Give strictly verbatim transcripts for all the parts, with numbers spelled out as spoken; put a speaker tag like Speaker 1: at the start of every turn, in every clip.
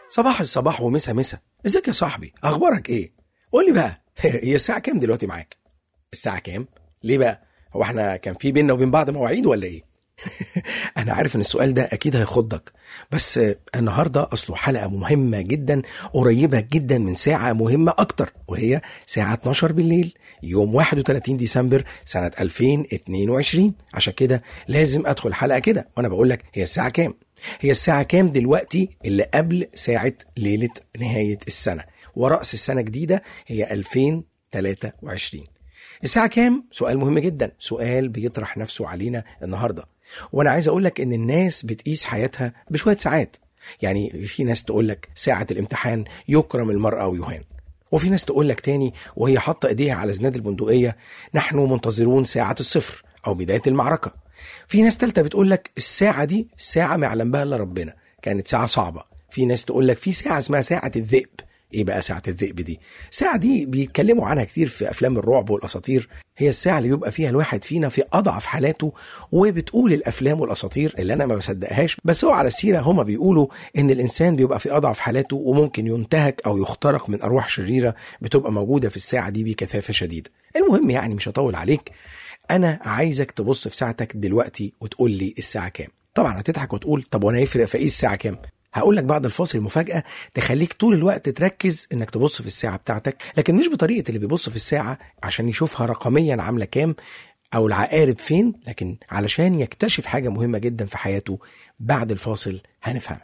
Speaker 1: صباح الصباح ومسا مسا. ازيك يا صاحبي؟ اخبارك ايه؟ قول لي بقى هي الساعه كام دلوقتي معاك؟ الساعه كام؟ ليه بقى؟ هو احنا كان في بيننا وبين بعض مواعيد ولا ايه؟ انا عارف ان السؤال ده اكيد هيخضك، بس النهارده اصله حلقه مهمه جدا، قريبه جدا من ساعه مهمه اكتر، وهي ساعه اتناشر بالليل يوم واحد وتلاتين ديسمبر سنه ألفين واتنين وعشرين. عشان كده لازم ادخل حلقه كده وانا بقول لك هي الساعه كام. هي الساعه كام دلوقتي اللي قبل ساعه ليله نهايه السنه ورأس السنه جديده هي ألفين وتلاتة وعشرين. الساعة كام؟ سؤال مهم جدا، سؤال بيطرح نفسه علينا النهاردة. وانا عايز اقولك ان الناس بتقيس حياتها بشوية ساعات. يعني في ناس تقولك ساعة الامتحان يكرم المرأة ويهان، وفي ناس تقولك تاني وهي حاطة ايديها على زناد البندقية نحن منتظرون ساعة الصفر او بداية المعركة. في ناس تالتة بتقولك الساعة دي ساعة ما يعلم بها الا ربنا، كانت ساعة صعبة. في ناس تقولك في ساعة اسمها ساعة الذئب. ايه بقى ساعة الذئب دي؟ ساعة دي بيتكلموا عنها كتير في افلام الرعب والاساطير. هي الساعة اللي بيبقى فيها الواحد فينا في اضعف حالاته، وبتقول الافلام والاساطير اللي انا ما بصدقهاش، بس هو على السيرة هما بيقولوا ان الانسان بيبقى في اضعف حالاته وممكن ينتهك او يخترق من ارواح شريرة بتبقى موجودة في الساعة دي بكثافة شديدة. المهم يعني مش هطول عليك، انا عايزك تبص في ساعتك دلوقتي وتقول لي الساعة كام. طبعا هتضحك وتقول طب وانا يفرق في ايه الساعة كام؟ هقول لك بعد الفاصل مفاجأة تخليك طول الوقت تركز انك تبص في الساعة بتاعتك، لكن مش بطريقة اللي بيبص في الساعة عشان يشوفها رقميا عاملة كام او العقارب فين، لكن علشان يكتشف حاجة مهمة جدا في حياته. بعد الفاصل هنفهمها.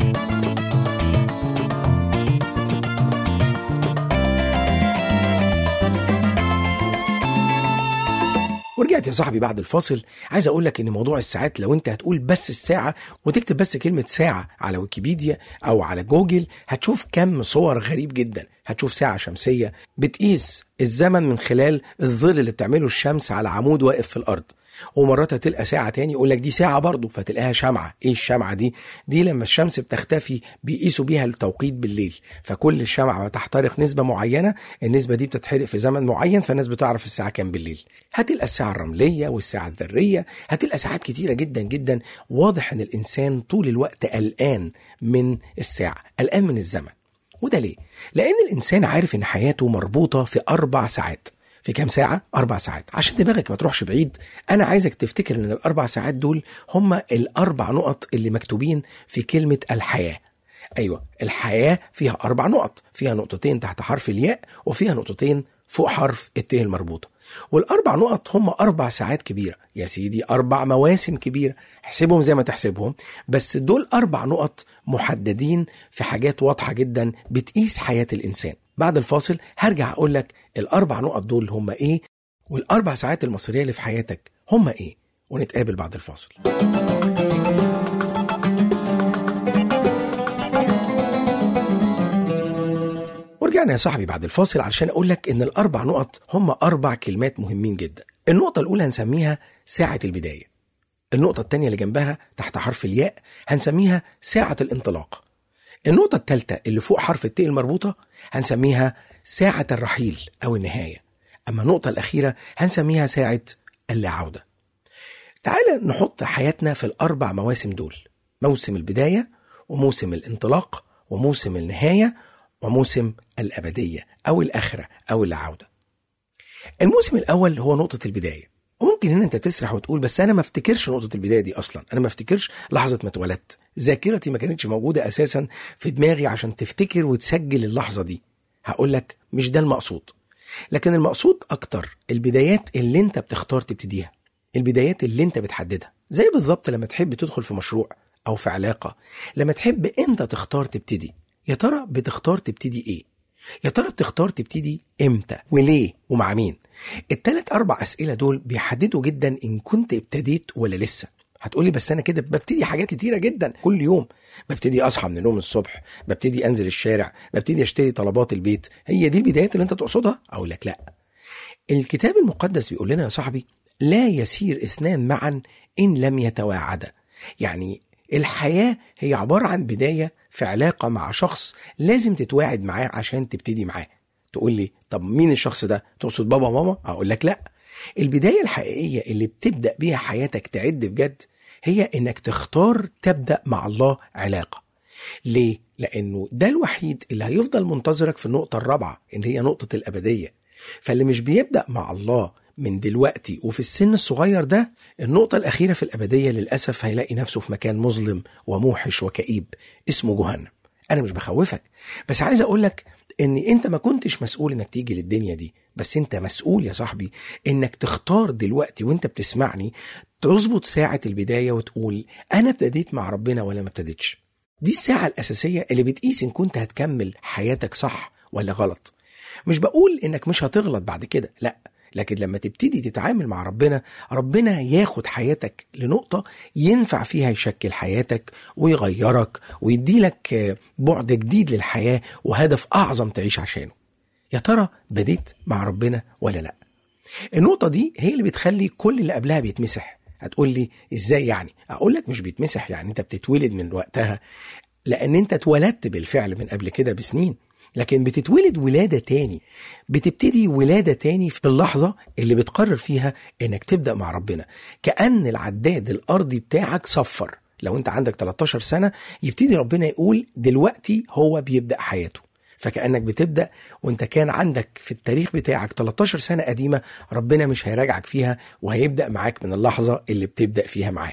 Speaker 1: ورجعت يا صاحبي بعد الفاصل. عايز اقولك ان موضوع الساعات لو انت هتقول بس الساعة وتكتب بس كلمة ساعة على ويكيبيديا او على جوجل هتشوف كم صور غريب جدا. هتشوف ساعة شمسية بتقيس الزمن من خلال الظل اللي بتعمله الشمس على عمود واقف في الارض، ومرات هتلقى ساعة تاني يقولك دي ساعة برضو فتلقاها شمعة. ايه الشمعة دي؟ دي لما الشمس بتختفي بيقيسوا بيها التوقيت بالليل، فكل الشمعة ما تحترق نسبة معينة، النسبة دي بتتحرق في زمن معين، فالناس بتعرف الساعة كام بالليل. هتلقى الساعة الرملية والساعة الذرية، هتلقى ساعات كتيرة جدا جدا. واضح ان الانسان طول الوقت قلقان من الساعة، قلقان من الزمن. وده ليه؟ لان الانسان عارف ان حياته مربوطة في اربع ساعات. في كام ساعة؟ أربع ساعات. عشان دماغك ما تروحش بعيد، أنا عايزك تفتكر إن الأربع ساعات دول هم الأربع نقط اللي مكتوبين في كلمة الحياة. أيوة، الحياة فيها أربع نقط، فيها نقطتين تحت حرف الياء وفيها نقطتين فوق حرف التاء المربوطة. والأربع نقط هم أربع ساعات كبيرة يا سيدي، أربع مواسم كبيرة، احسبهم زي ما تحسبهم، بس دول أربع نقط محددين في حاجات واضحة جدا بتقيس حياة الإنسان. بعد الفاصل هرجع أقول لك الأربع نقط دول هم إيه، والأربع ساعات المصيرية اللي في حياتك هم إيه، ونتقابل بعد الفاصل. ورجعنا يا صاحبي بعد الفاصل علشان أقول لك إن الأربع نقط هم أربع كلمات مهمين جدا. النقطة الأولى هنسميها ساعة البداية. النقطة الثانية اللي جنبها تحت حرف الياء هنسميها ساعة الانطلاق. النقطة الثالثة اللي فوق حرف التاء المربوطة هنسميها ساعة الرحيل أو النهاية. أما النقطة الأخيرة هنسميها ساعة اللا عودة. تعال نحط حياتنا في الأربع مواسم دول: موسم البداية، وموسم الانطلاق، وموسم النهاية، وموسم الأبدية أو الآخرة أو اللا عودة. الموسم الأول هو نقطة البداية، وممكن ان انت تسرح وتقول بس انا ما افتكرش نقطة البداية دي اصلا، انا ما افتكرش لحظة ما اتولدت، ذاكرتي ما كانتش موجودة اساسا في دماغي عشان تفتكر وتسجل اللحظة دي. هقولك مش ده المقصود، لكن المقصود اكتر البدايات اللي انت بتختار تبتديها، البدايات اللي انت بتحددها. زي بالظبط لما تحب تدخل في مشروع او في علاقة، لما تحب انت تختار تبتدي، يا ترى بتختار تبتدي ايه؟ يا ترى بتختار تبتدي امتى وليه ومع مين؟ التلات اربع اسئلة دول بيحددوا جدا ان كنت ابتديت ولا لسه. هتقولي بس انا كده ببتدي حاجات كتيرة جدا كل يوم، ببتدي اصحى من النوم الصبح، ببتدي انزل الشارع، ببتدي اشتري طلبات البيت، هي دي البدايات اللي انت تقصدها؟ اقول لك لا. الكتاب المقدس بيقول لنا يا صاحبي لا يسير اثنان معا ان لم يتواعدا. يعني الحياة هي عبارة عن بداية في علاقة مع شخص لازم تتواعد معاه عشان تبتدي معاه. تقول لي طب مين الشخص ده؟ تقصد بابا ماما؟ اقول لك لا. البداية الحقيقية اللي بتبدأ بيها حياتك تعد بجد هي انك تختار تبدأ مع الله علاقة. ليه؟ لأنه ده الوحيد اللي هيفضل منتظرك في النقطة الرابعة اللي هي نقطة الأبدية. فاللي مش بيبدأ مع الله من دلوقتي وفي السن الصغير ده، النقطة الأخيرة في الأبدية للأسف هيلاقي نفسه في مكان مظلم وموحش وكئيب اسمه جهنم. أنا مش بخوفك، بس عايز أقولك إن أنت ما كنتش مسؤول إنك تيجي للدنيا دي، بس أنت مسؤول يا صاحبي إنك تختار دلوقتي وأنت بتسمعني تظبط ساعة البداية وتقول أنا ابتديت مع ربنا ولا ما ابتديتش. دي الساعة الأساسية اللي بتقيس إن كنت هتكمل حياتك صح ولا غلط. مش بقول إنك مش هتغلط بعد كده، لأ، لكن لما تبتدي تتعامل مع ربنا، ربنا ياخد حياتك لنقطة ينفع فيها يشكل حياتك ويغيرك ويديلك بعد جديد للحياة وهدف أعظم تعيش عشانه. يا ترى بديت مع ربنا ولا لأ؟ النقطة دي هي اللي بتخلي كل اللي قبلها بيتمسح. هتقول لي إزاي يعني؟ أقول لك مش بيتمسح يعني أنت بتتولد من وقتها، لأن أنت اتولدت بالفعل من قبل كده بسنين، لكن بتتولد ولادة تاني، بتبتدي ولادة تاني في اللحظة اللي بتقرر فيها انك تبدأ مع ربنا. كأن العداد الأرضي بتاعك صفر. لو انت عندك تلتاشر سنة يبتدي ربنا يقول دلوقتي هو بيبدأ حياته، فكأنك بتبدأ وانت كان عندك في التاريخ بتاعك تلتاشر سنة قديمة، ربنا مش هيراجعك فيها وهيبدأ معاك من اللحظة اللي بتبدأ فيها معاه.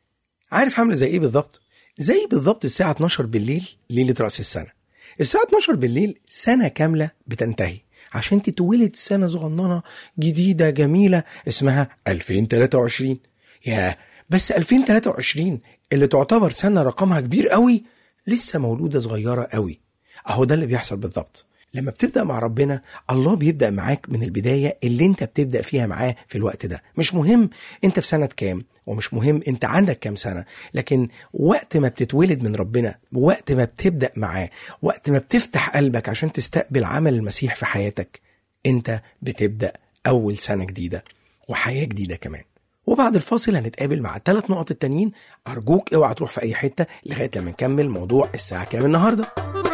Speaker 1: عارف عامله زي ايه بالضبط؟ زي بالضبط الساعة اتناشر بالليل ليلة رأس السنة. الساعة اتناشر بالليل سنة كاملة بتنتهي عشان تتولد سنة صغننة جديدة جميلة اسمها ألفين وتلاتة وعشرين. يا بس ألفين وتلاتة وعشرين اللي تعتبر سنة رقمها كبير قوي لسه مولودة صغيرة قوي. اهو ده اللي بيحصل بالضبط لما بتبدأ مع ربنا. الله بيبدأ معاك من البداية اللي انت بتبدأ فيها معاه في الوقت ده. مش مهم انت في سنة كام، ومش مهم انت عندك كام سنة، لكن وقت ما بتتولد من ربنا، وقت ما بتبدأ معاه، وقت ما بتفتح قلبك عشان تستقبل عمل المسيح في حياتك، انت بتبدأ أول سنة جديدة وحياة جديدة كمان. وبعد الفاصل هنتقابل مع الثلاث نقط التانيين. أرجوك اوعى تروح في أي حتة لغاية لما نكمل موضوع الساعة كام النهاردة.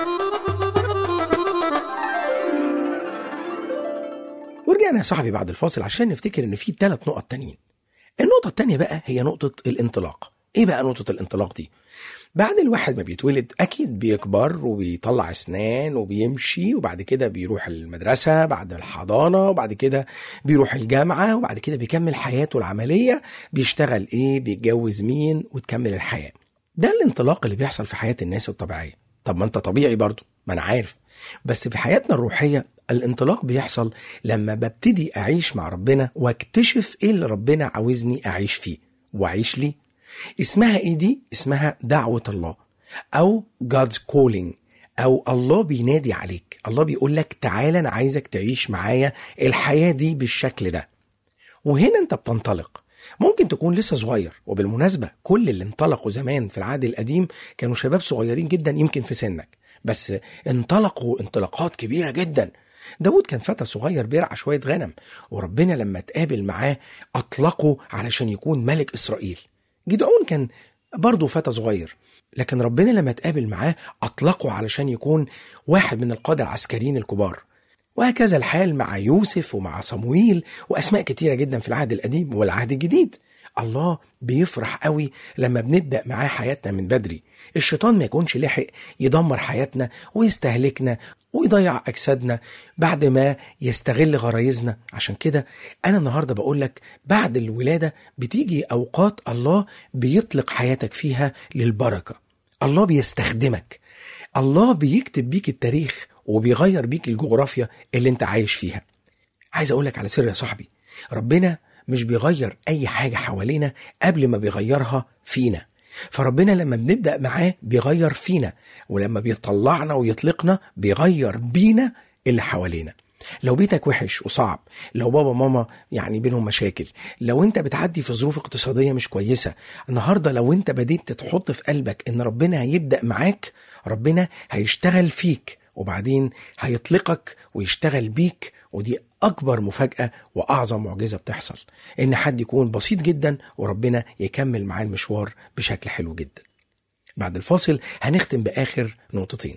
Speaker 1: ورجعنا يا صاحبي بعد الفاصل عشان نفتكر ان في ثلاث نقط تانيين. النقطة التانية بقى هي نقطة الانطلاق. ايه بقى نقطة الانطلاق دي؟ بعد الواحد ما بيتولد اكيد بيكبر وبيطلع اسنان وبيمشي، وبعد كده بيروح المدرسة، بعد الحضانة، وبعد كده بيروح الجامعة، وبعد كده بيكمل حياته العملية، بيشتغل ايه، بيتجوز مين، وتكمل الحياة. ده الانطلاق اللي بيحصل في حياة الناس الطبيعية. طب ما انت طبيعي برضو، ما انا عارف، بس في حياتنا الروحية الانطلاق بيحصل لما ببتدي أعيش مع ربنا واكتشف إيه اللي ربنا عاوزني أعيش فيه وأعيش ليه. اسمها إيه دي؟ اسمها دعوة الله أو God's calling، أو الله بينادي عليك. الله بيقول لك تعالى أنا عايزك تعيش معايا الحياة دي بالشكل ده. وهنا أنت بتنطلق. ممكن تكون لسه صغير، وبالمناسبة كل اللي انطلقوا زمان في العهد القديم كانوا شباب صغيرين جدا يمكن في سنك، بس انطلقوا انطلاقات كبيرة جدا. داود كان فتى صغير بيرعى شوية غنم، وربنا لما تقابل معاه أطلقه علشان يكون ملك إسرائيل. جدعون كان برضه فتى صغير، لكن ربنا لما تقابل معاه أطلقه علشان يكون واحد من القادة العسكريين الكبار. وهكذا الحال مع يوسف ومع صمويل وأسماء كتيرة جدا في العهد القديم والعهد الجديد. الله بيفرح قوي لما بنبدأ معاه حياتنا من بدري. الشيطان ما يكونش لحق يدمر حياتنا ويستهلكنا ويضيع أجسادنا بعد ما يستغل غرايزنا. عشان كده أنا النهاردة بقولك بعد الولادة بتيجي أوقات الله بيطلق حياتك فيها للبركة. الله بيستخدمك، الله بيكتب بيك التاريخ وبيغير بيك الجغرافيا اللي انت عايش فيها. عايز أقولك على سر يا صاحبي، ربنا مش بيغير أي حاجة حوالينا قبل ما بيغيرها فينا. فربنا لما بنبدأ معاه بيغير فينا، ولما بيطلعنا ويطلقنا بيغير بينا اللي حوالينا. لو بيتك وحش وصعب، لو بابا ماما يعني بينهم مشاكل، لو انت بتعدي في ظروف اقتصادية مش كويسة، النهاردة لو انت بديت تحط في قلبك ان ربنا هيبدأ معاك، ربنا هيشتغل فيك وبعدين هيطلقك ويشتغل بيك. ودي أكبر مفاجأة وأعظم معجزة بتحصل، إن حد يكون بسيط جدا وربنا يكمل معاه المشوار بشكل حلو جدا. بعد الفاصل هنختم بآخر نقطتين.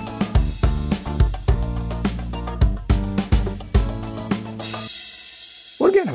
Speaker 1: ورجعنا بعد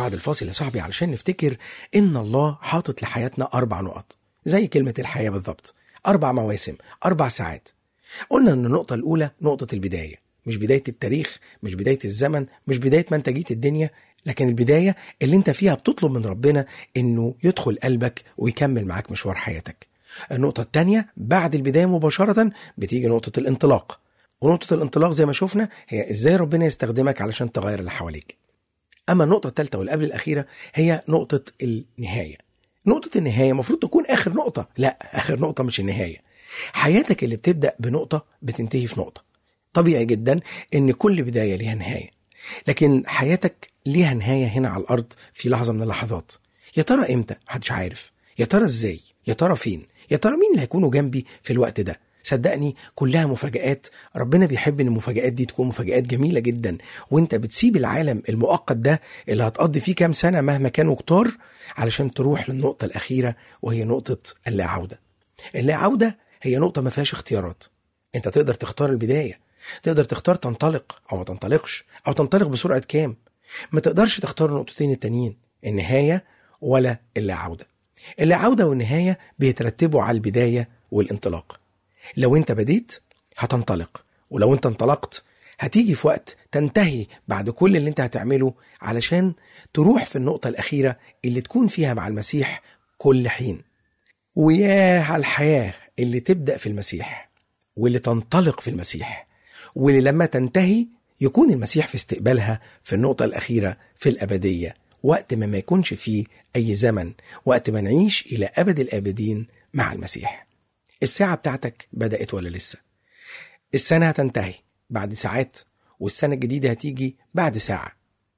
Speaker 1: بعد الفاصل يا صاحبي علشان نفتكر إن الله حاطط لحياتنا أربع نقط، زي كلمة الحياة بالضبط، أربع مواسم، أربع ساعات. قلنا إن النقطة الأولى نقطة البداية، مش بداية التاريخ، مش بداية الزمن، مش بداية ما انت جيت الدنيا، لكن البداية اللي انت فيها بتطلب من ربنا إنه يدخل قلبك ويكمل معاك مشوار حياتك. النقطة التانية بعد البداية مباشرة بتيجي نقطة الانطلاق، ونقطة الانطلاق زي ما شفنا هي إزاي ربنا يستخدمك علشان تغير اللي حواليك. أما النقطة الثالثة والقبل الأخيرة هي نقطة النهاية. نقطة النهاية مفروض تكون آخر نقطة، لا، آخر نقطة مش النهاية. حياتك اللي بتبدأ بنقطة بتنتهي في نقطة. طبيعي جدا إن كل بداية ليها نهاية، لكن حياتك ليها نهاية هنا على الأرض في لحظة من اللحظات. يا ترى إمتى؟ محدش عارف. يا ترى إزاي؟ يا ترى فين؟ يا ترى مين اللي هيكونوا جنبي في الوقت ده؟ صدقني كلها مفاجآت. ربنا بيحب ان المفاجآت دي تكون مفاجآت جميلة جدا، وانت بتسيب العالم المؤقت ده اللي هتقضي فيه كام سنة مهما كانوا كتار علشان تروح للنقطة الأخيرة، وهي نقطة اللا عودة. اللا عودة هي نقطة ما فيهاش اختيارات. انت تقدر تختار البداية، تقدر تختار تنطلق او ما تنطلقش، او تنطلق بسرعة كام. ما تقدرش تختار النقطتين التانيين، النهاية ولا اللا عودة. اللا عودة والنهاية بيترتبوا على البداية والانطلاق. لو انت بديت هتنطلق، ولو انت انطلقت هتيجي في وقت تنتهي بعد كل اللي انت هتعمله علشان تروح في النقطة الأخيرة اللي تكون فيها مع المسيح كل حين. وياه على الحياة اللي تبدأ في المسيح، واللي تنطلق في المسيح، واللي لما تنتهي يكون المسيح في استقبالها في النقطة الأخيرة في الأبدية، وقت ما ما يكونش فيه أي زمن، وقت ما نعيش إلى أبد الآبدين مع المسيح. الساعة بتاعتك بدأت ولا لسه؟ السنة هتنتهي بعد ساعات، والسنة الجديدة هتيجي بعد ساعة.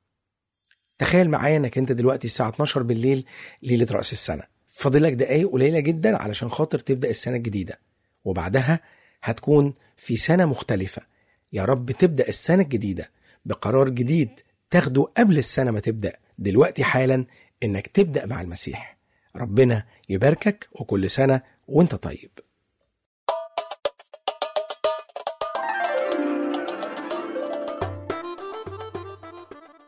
Speaker 1: تخيل معايا انك انت دلوقتي الساعة اتناشر بالليل ليلة رأس السنة، فاضلك دقايق قليلة جدا علشان خاطر تبدأ السنة الجديدة، وبعدها هتكون في سنة مختلفة. يا رب تبدأ السنة الجديدة بقرار جديد تاخده قبل السنة ما تبدأ، دلوقتي حالا، انك تبدأ مع المسيح. ربنا يباركك، وكل سنة وانت طيب.